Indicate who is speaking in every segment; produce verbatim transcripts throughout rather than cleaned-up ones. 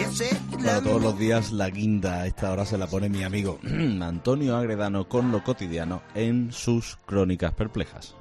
Speaker 1: Bueno, todos los días la guinda a esta hora se la pone mi amigo Antonio Agredano con lo cotidiano en sus Crónicas Perplejas.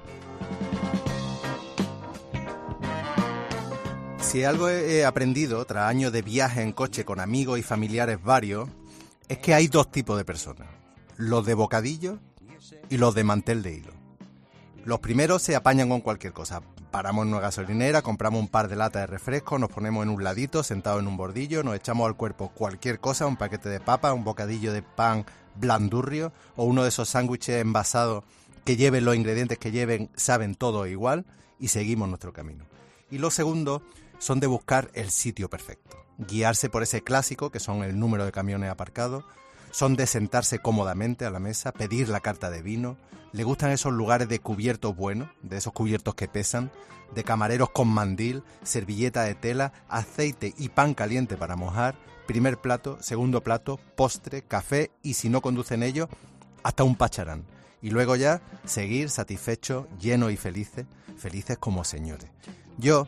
Speaker 2: Si algo he aprendido tras años de viaje en coche con amigos y familiares varios, es que hay dos tipos de personas, los de bocadillo y los de mantel de hilo. Los primeros se apañan con cualquier cosa. Paramos en una gasolinera, compramos un par de latas de refresco, nos ponemos en un ladito, sentados en un bordillo, nos echamos al cuerpo cualquier cosa, un paquete de papas, un bocadillo de pan blandurrio o uno de esos sándwiches envasados que lleven los ingredientes que lleven, saben todo igual, y seguimos nuestro camino. Y los segundos son de buscar el sitio perfecto, guiarse por ese clásico que son el número de camiones aparcados, son de sentarse cómodamente a la mesa, pedir la carta de vino, le gustan esos lugares de cubiertos buenos, de esos cubiertos que pesan, de camareros con mandil, servilleta de tela, aceite y pan caliente para mojar, primer plato, segundo plato, postre, café y si no conducen ellos, hasta un pacharán. Y luego ya seguir satisfechos, llenos y felices, felices como señores. Yo,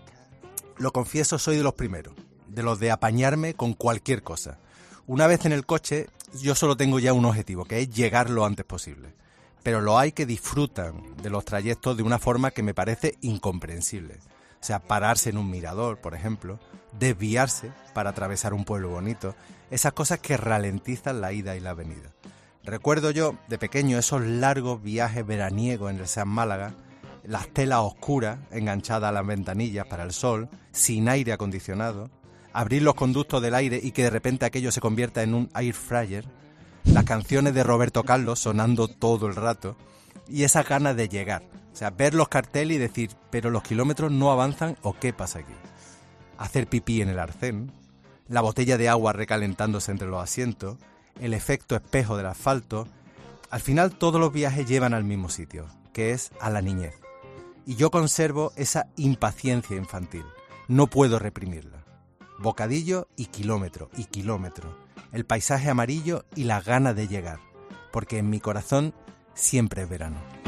Speaker 2: lo confieso, soy de los primeros, de los de apañarme con cualquier cosa. Una vez en el coche, yo solo tengo ya un objetivo, que es llegar lo antes posible. Pero lo hay que disfrutan de los trayectos de una forma que me parece incomprensible. O sea, pararse en un mirador, por ejemplo, desviarse para atravesar un pueblo bonito, esas cosas que ralentizan la ida y la venida. Recuerdo yo, de pequeño, esos largos viajes veraniegos en el San Málaga, las telas oscuras enganchadas a las ventanillas para el sol, sin aire acondicionado, abrir los conductos del aire y que de repente aquello se convierta en un air fryer, las canciones de Roberto Carlos sonando todo el rato y esas ganas de llegar, o sea, ver los carteles y decir, pero los kilómetros no avanzan o qué pasa aquí. Hacer pipí en el arcén, la botella de agua recalentándose entre los asientos, el efecto espejo del asfalto. Al final todos los viajes llevan al mismo sitio, que es a la niñez. Y yo conservo esa impaciencia infantil, no puedo reprimirla. Bocadillo y kilómetro, y kilómetro. El paisaje amarillo y las ganas de llegar, porque en mi corazón siempre es verano.